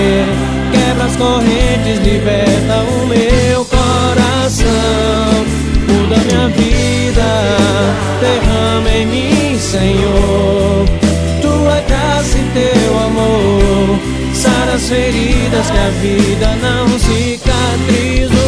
poder, quebra as correntes, liberta o meu coração. Muda minha vida, derrama em mim, Senhor, tua graça e teu amor. Sara as feridas que a vida não cicatrizou.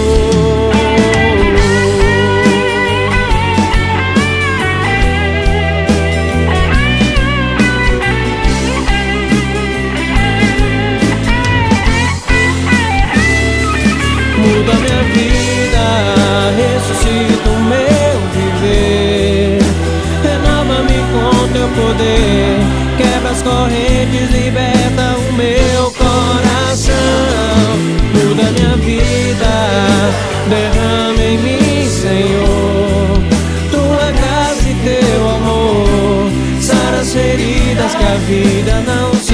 Muda minha vida, ressuscita o meu viver, renova-me com teu poder, quebra as correntes, liberta o meu coração. Muda minha vida, derrama em mim, Senhor, tua graça e teu amor. Sara as feridas que a vida não